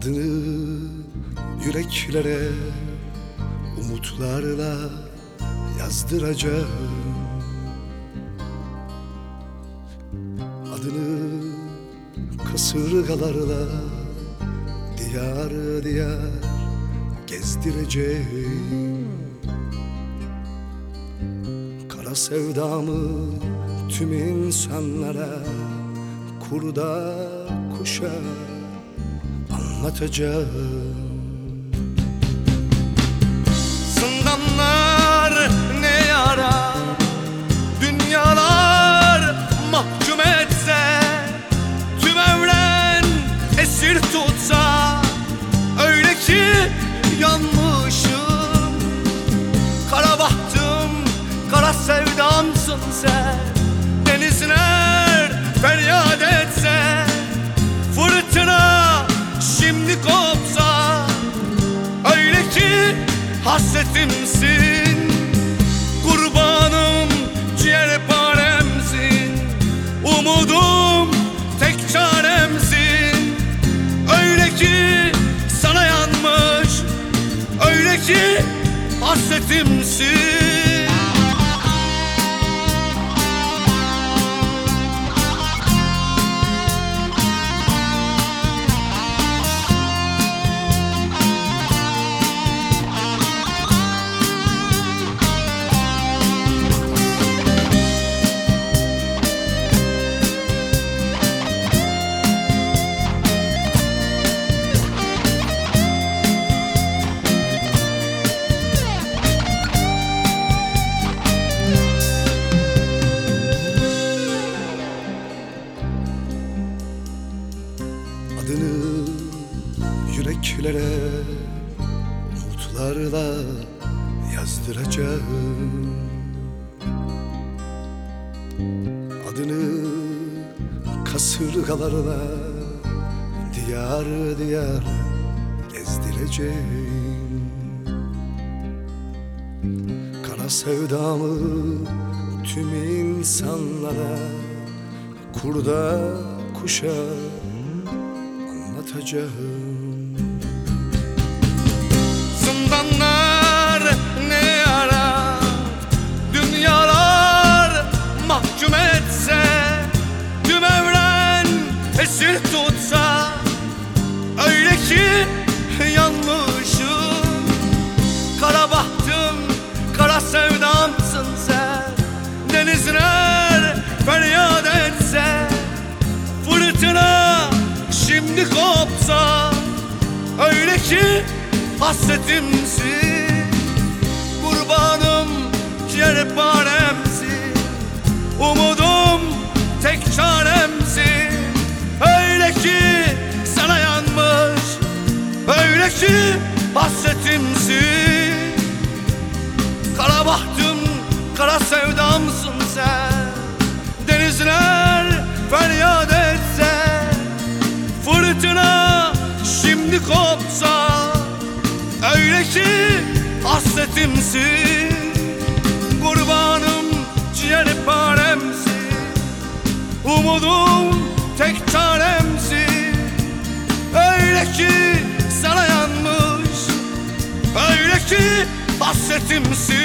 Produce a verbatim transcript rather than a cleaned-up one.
Adını yüreklere umutlarla yazdıracağım. Adını kasırgalarla diyar diyar gezdireceğim. Kara sevdamı tüm insanlara, kurda kuşa anlatacağım. Zindanlar ne yara, dünyalar mahkum etse, tüm evren esir tutsa, öyle ki yanmışım. Kara bahtım, kara sevdamsın sen. Denizler feryat etse, fırtına şimdi kopsa, öyle ki hasretimsin. Kurbanım ciğerparemsin, umudum tek çaremsin. Öyle ki sana yanmış, öyle ki hasretimsin. Adını yüreklere umutlarla yazdıracağım. Adını kasırgalarla diyar diyar gezdireceğim. Kara sevdamı tüm insanlara, kurda kuşa anlatacağım. Zindanlar ne yara, dünyalar mahkum etse, tüm evren esir tutsa, öyle ki yanmışım. Kara bahtım, kara sevdamsın sen. Denizler feryat etse, fırtına şimdi kopsa, öyle ki hasretimsin. Kurbanım ciğerparemsin, umudum tek çaremsin. Öyle ki sana yanmış, öyle ki hasretimsin. Kara bahtım, kara sevdamsın sen. Denizler feryat etse, fırtına şimdi kopsa, öyle ki hasretimsin. Kurbanım ciğerparemsin, umudum tek çaremsin. Öyle ki sana yanmış, öyle ki hasretimsin.